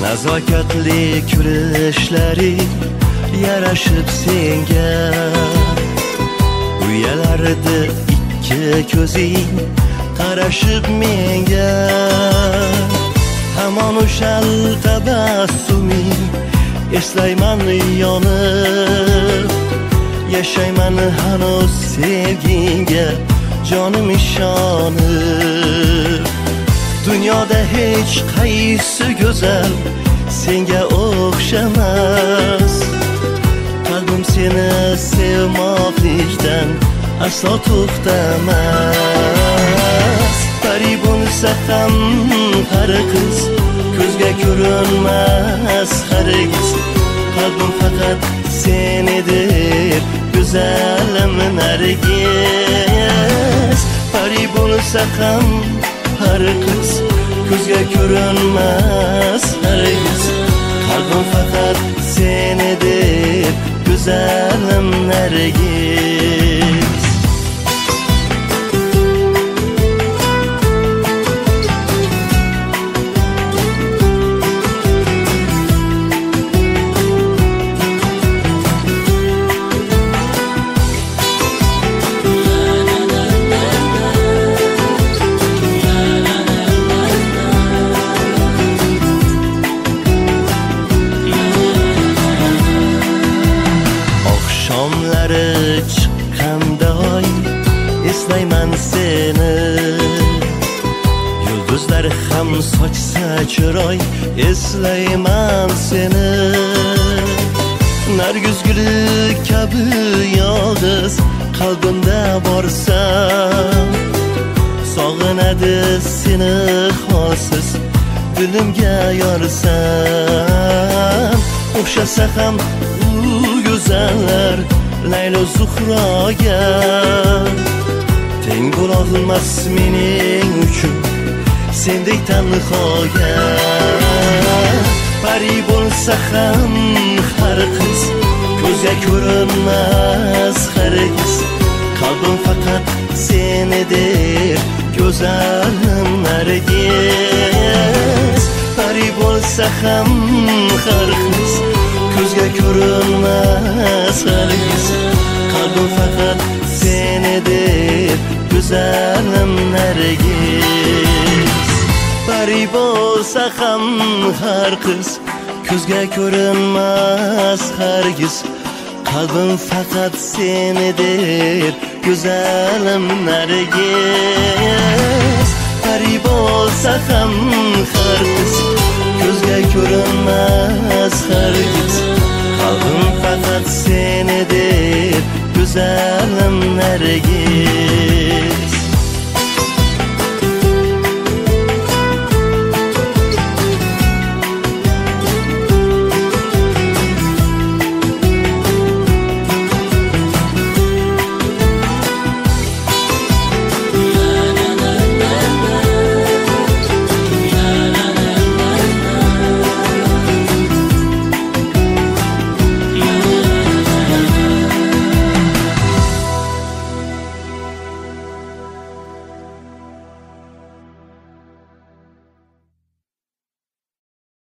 Nazokatli kulishlaring yarashib senga, uyalardi ikki ko'zing qarashib menga. Hamon o'shal tabassuming eslayman yonib, yashayman hanuz sevgingga jonim ishonib. Dunyoda hech qaysi go'zal senga o'xshamas, qalbim seni sevmoqlikdan aslo to'xtamas. Pari bo'lsa ham har qiz ko'zga ko'rinmas hargiz, qalbim faqat seni deb go'zalim nargiz. Pari bo'lsa ham har qiz ko'zga ko'rinmas hargiz, qalbim faqat seni deb go'zalim nargiz. Chiqqanda oy eslayman seni, yulduzlar ham sochsa chiroy eslayman seni. Nargiz guli kabi yolg'iz qalbimda borsan, sog'inadi seni holsiz dilimga yorsan. O'xshasa ham u go'zallar Laylo Zuhroga teng bo'lolmas mening uchun sendek tanhoga. Pari bo'lsa ham har qiz ko'zga ko'rinmas hargiz, qalbim faqat seni deb go'zalim nargiz. Pari bo'lsa ham har qiz ko'zga ko'rinmas hargiz, qalbim faqat seni deb go'zalim nargiz. Pari bo'lsa ham har qiz ko'zga ko'rinmas hargiz, qalbim faqat seni deb go'zalim nargiz. Pari bo'lsa ham har qiz ko'zga ko'rinmas hargiz, qalbim faqat seni deb go'zalim nargiz.